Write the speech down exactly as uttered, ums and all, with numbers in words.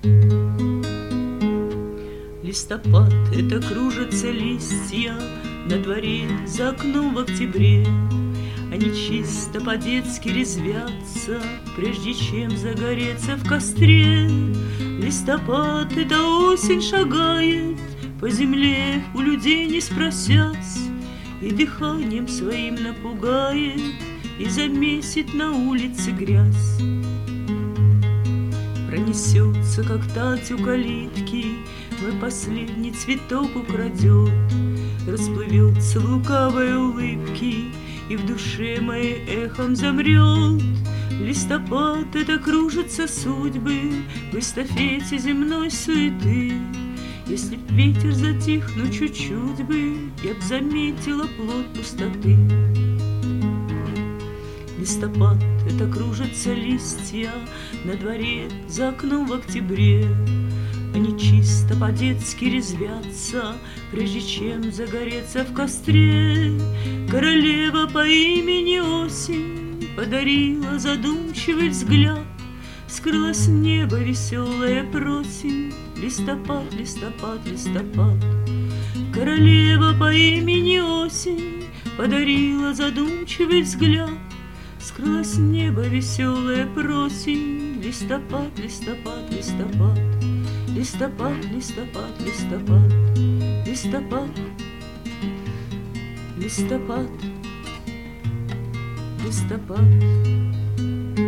Листопад — это кружатся листья на дворе за окном в октябре. Они чисто по-детски резвятся, прежде чем загореться в костре. Листопад — это осень шагает по земле, у людей не спросясь, и дыханием своим напугает, и замесит на улице грязь. Пронесется, как тать у калитки, мой последний цветок украдет, расплывется в лукавой улыбке, и в душе моей эхом замрет. Листопад — это кружатся судьбы в эстафете земной суеты. Если б ветер затих, ну чуть-чуть бы, я б заметила плод пустоты. Листопад — это кружатся листья на дворе за окном в октябре. Они чисто по-детски резвятся, прежде чем загореться в костре. Королева по имени Осень подарила задумчивый взгляд, скрылось небо веселая просень. Листопад, листопад, листопад. Королева по имени Осень подарила задумчивый взгляд, скрылось небо веселая просень. Листопад, листопад, листопад. Листопад, листопад, листопад. Листопад, листопад, листопад.